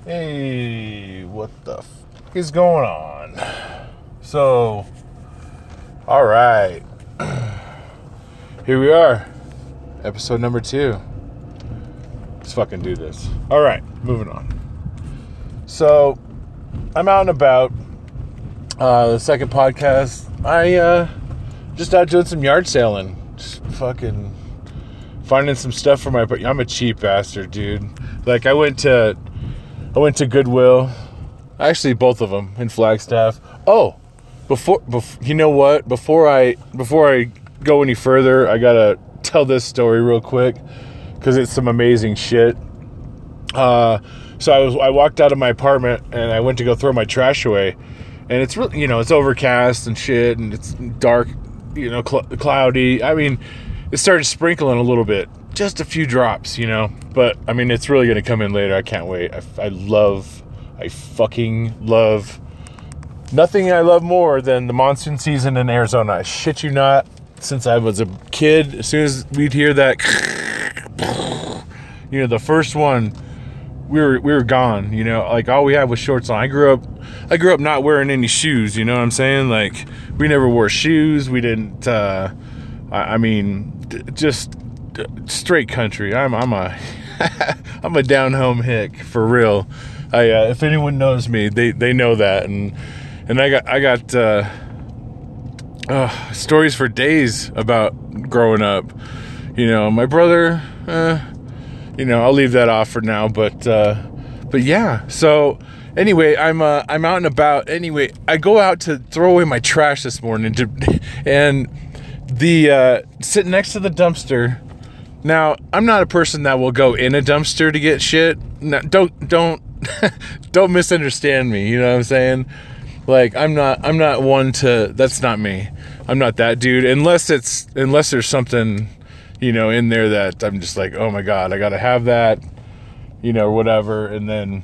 Hey, what the f is going on? So, all right. Here we are. Episode number 2. Let's fucking do this. All right, moving on. So, I'm out and about. The second podcast, I just out doing some yard sailing. Just fucking finding some stuff for my... I'm a cheap bastard, dude. Like, I went to Goodwill. Actually, both of them in Flagstaff. Oh, before you know what? Before I go any further, I gotta tell this story real quick because it's some amazing shit. So I walked out of my apartment and I went to go throw my trash away, and it's really, it's overcast and shit, and it's dark, cloudy. I mean, it started sprinkling a little bit. Just a few drops, but I mean, it's really gonna come in later. I can't wait. I fucking love nothing I love more than the monsoon season in Arizona. I shit you not. Since I was a kid, as soon as we'd hear that, the first one, we were gone. Like all we had was shorts on. I grew up not wearing any shoes. You know what I'm saying? Like we never wore shoes. We didn't. Just straight country. I'm a I'm a down home hick for real. If anyone knows me, they know that, and I got stories for days about growing up. My brother. I'll leave that off for now. But yeah. So anyway, I'm out and about. Anyway, I go out to throw away my trash this morning, and the sitting next to the dumpster. Now, I'm not a person that will go in a dumpster to get shit. No, don't don't misunderstand me. You know what I'm saying? Like I'm not one to. That's not me. I'm not that dude. Unless there's something, in there that I'm just like, oh my god, I gotta have that, or whatever. And then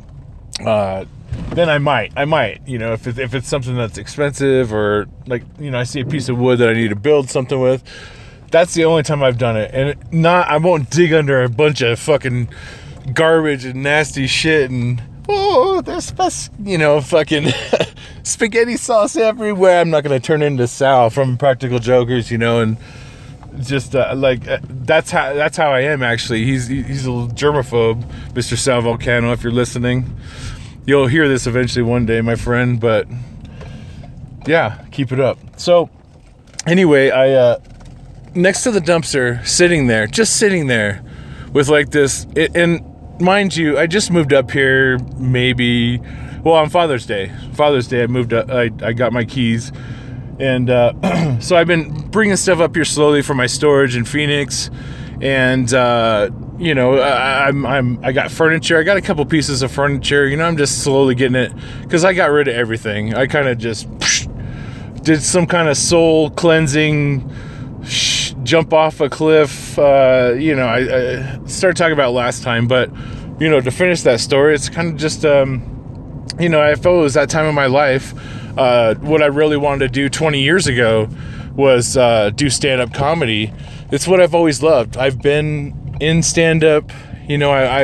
I might, if it's something that's expensive, or like, I see a piece of wood that I need to build something with. That's the only time I've done it. And I won't dig under a bunch of fucking garbage and nasty shit and there's fucking spaghetti sauce everywhere. I'm not gonna turn into Sal from Practical Jokers, and just that's how I am actually. He's a little germaphobe, Mr. Sal Volcano. If you're listening, you'll hear this eventually one day, my friend. But yeah, keep it up. So anyway, I next to the dumpster, just sitting there with like this, and mind you, I just moved up here on Father's Day. I moved up, I got my keys, and so I've been bringing stuff up here slowly for my storage in Phoenix, and I got furniture. I got a couple pieces of furniture. I'm just slowly getting it because I got rid of everything. I kind of just did some kind of soul cleansing. Jump off a cliff. I started talking about last time, but to finish that story, it's kind of just I felt it was that time of my life. What I really wanted to do 20 years ago was do stand-up comedy. It's what I've always loved. I've been in stand-up. You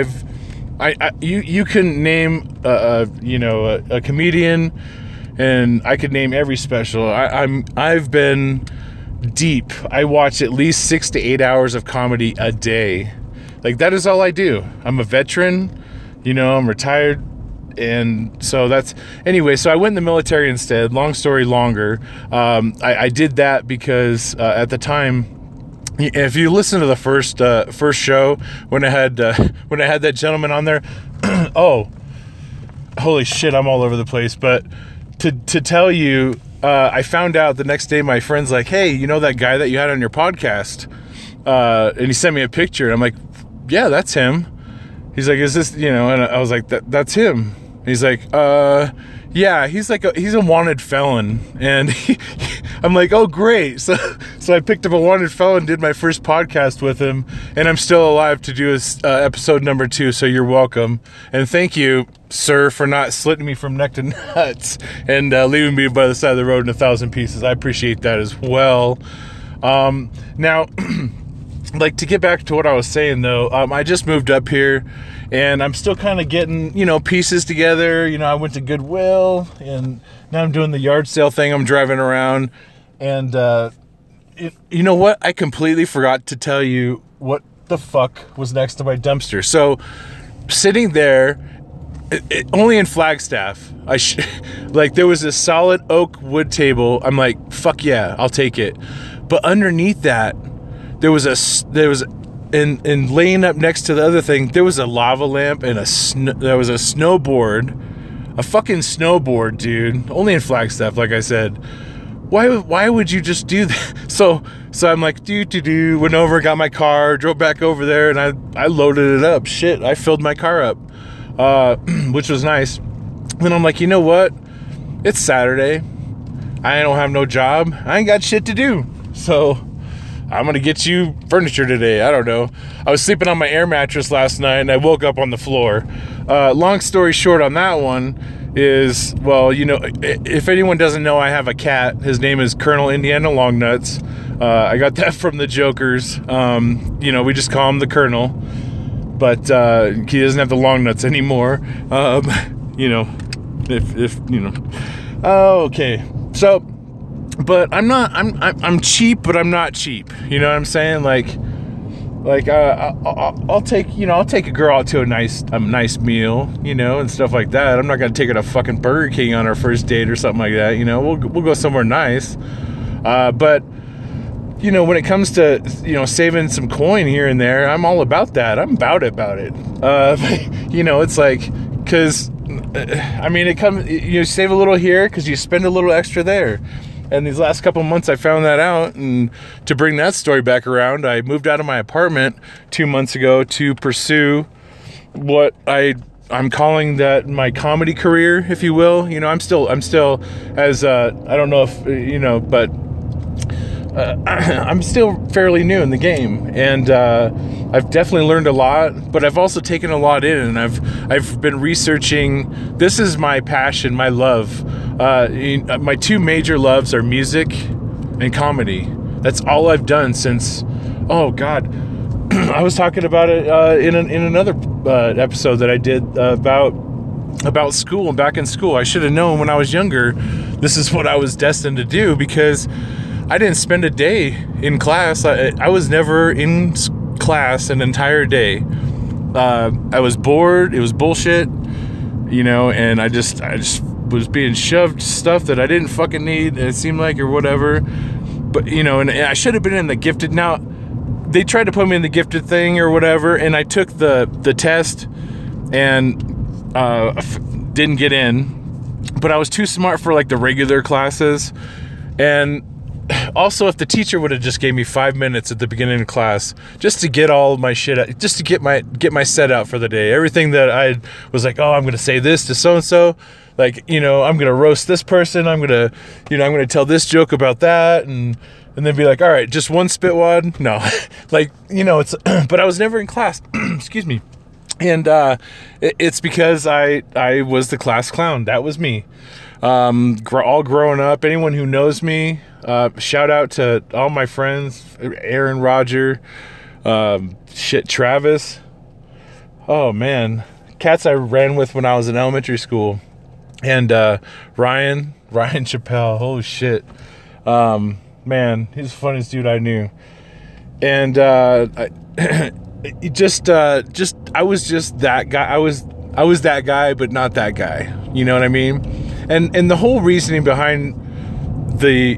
can name a comedian, and I could name every special. I've been deep. I watch at least 6 to 8 hours of comedy a day. Like, that is all I do. I'm a veteran, I'm retired, and so that's anyway. So I went in the military instead. Long story longer. I did that because at the time, if you listen to the first show when I had that gentleman on there, oh, holy shit, I'm all over the place. But to tell you. I found out the next day, my friend's like, hey, that guy that you had on your podcast? And he sent me a picture. And I'm like, yeah, that's him. He's like, is this, and I was like, that's him. He's like, yeah, he's a wanted felon. And I'm like, oh, great. So I picked up a wanted felon, did my first podcast with him, and I'm still alive to do episode number 2. So you're welcome. And thank you, sir, for not slitting me from neck to nuts and leaving me by the side of the road in 1,000 pieces. I appreciate that as well. Now, like, to get back to what I was saying, though, I just moved up here, and I'm still kind of getting, pieces together. I went to Goodwill, and now I'm doing the yard sale thing. I'm driving around, and you know what? I completely forgot to tell you what the fuck was next to my dumpster. So, sitting there, only in Flagstaff, there was a solid oak wood table. I'm like, fuck yeah, I'll take it. But underneath that, there was and laying up next to the other thing, there was a lava lamp and there was a snowboard, a fucking snowboard, dude. Only in Flagstaff, like I said. Why would you just do that? So I'm like, went over, got my car, drove back over there, and I loaded it up. Shit, I filled my car up, which was nice. Then I'm like, you know what? It's Saturday. I don't have no job. I ain't got shit to do. So I'm going to get you furniture today. I don't know. I was sleeping on my air mattress last night, and I woke up on the floor. Long story short on that one is, well, if anyone doesn't know, I have a cat. His name is Colonel Indiana Longnuts. I got that from the Jokers. We just call him the Colonel, but he doesn't have the long nuts anymore. Okay. So, but I'm cheap, but I'm not cheap. You know what I'm saying? I'll take a girl out to a nice meal, and stuff like that. I'm not gonna take her to fucking Burger King on our first date or something like that. We'll go somewhere nice. But when it comes to saving some coin here and there, I'm all about that. I'm about it. It's like, because it comes, you save a little here because you spend a little extra there. And these last couple months, I found that out. And to bring that story back around, I moved out of my apartment 2 months ago to pursue what I'm calling that my comedy career, if you will. I'm still as I don't know if but I'm still fairly new in the game, and I've definitely learned a lot, but I've also taken a lot in, and I've been researching. This is my passion, my love. My two major loves are music and comedy. That's all I've done since, oh God, I was talking about it in another episode that I did about school and back in school. I should have known when I was younger this is what I was destined to do, because I didn't spend a day in class. I was never in class an entire day. I was bored. It was bullshit, and I just was being shoved stuff that I didn't fucking need, it seemed like, or whatever. But, and I should have been in the gifted. Now, they tried to put me in the gifted thing or whatever, and I took the test and didn't get in. But I was too smart for, the regular classes. And also, if the teacher would have just gave me 5 minutes at the beginning of class just to get all my shit out, just to get my set out for the day, everything that I was like, oh, I'm going to say this to so-and-so, I'm going to roast this person, I'm going to tell this joke about that, and then be like, all right, just one spitwad. No, it's, but I was never in class. Excuse me. And it's because I was the class clown. That was me. All growing up, anyone who knows me, shout out to all my friends, Aaron, Roger, Travis. Oh man, cats I ran with when I was in elementary school, and Ryan Chappelle. Holy shit, man, he's the funniest dude I knew. And I was just that guy. I was that guy, but not that guy. You know what I mean? And the whole reasoning behind the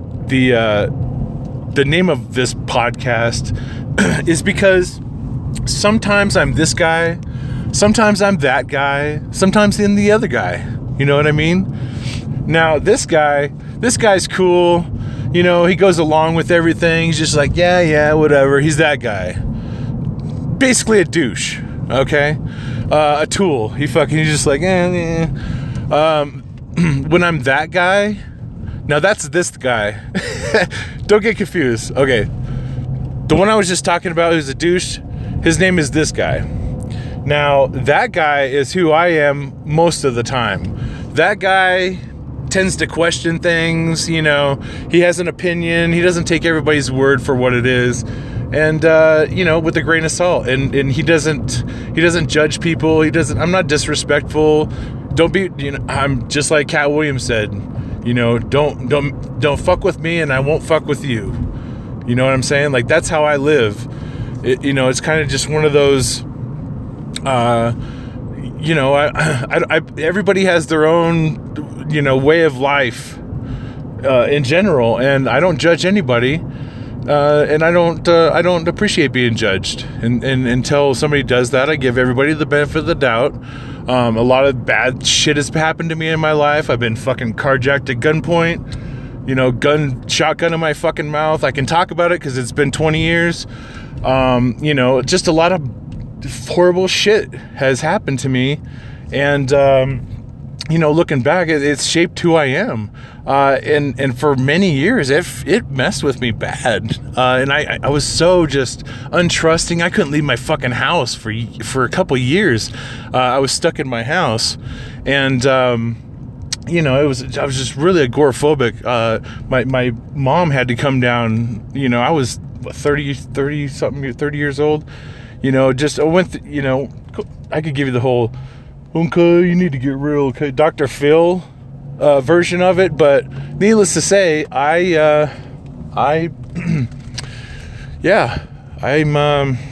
name of this podcast is because sometimes I'm this guy, sometimes I'm that guy, sometimes I'm the other guy. You know what I mean? Now this guy's cool. He goes along with everything. He's just like, yeah, whatever. He's that guy. Basically a douche. Okay, a tool. He's just like, when I'm that guy, now that's this guy. Don't get confused. Okay, the one I was just talking about who's a douche, his name is this guy. Now that guy is who I am most of the time. That guy tends to question things. He has an opinion. He doesn't take everybody's word for what it is. and with a grain of salt. And he doesn't judge people. I'm not disrespectful. Don't be, I'm just like Cat Williams said, don't fuck with me, and I won't fuck with you. You know what I'm saying? Like, that's how I live. It's kind of just one of those, everybody has their own, way of life, in general, and I don't judge anybody, and I don't appreciate being judged. And until somebody does that, I give everybody the benefit of the doubt. A lot of bad shit has happened to me in my life. I've been fucking carjacked at gunpoint, shotgun in my fucking mouth. I can talk about it because it's been 20 years. Just a lot of horrible shit has happened to me, and looking back, it's shaped who I am, and for many years it messed with me bad, and I was so just untrusting. I couldn't leave my fucking house for a couple years. I was stuck in my house, and I was just really agoraphobic. My mom had to come down. I was 30 years old. I went, I could give you the whole, okay, you need to get real, okay, Dr. Phil version of it, but needless to say, I'm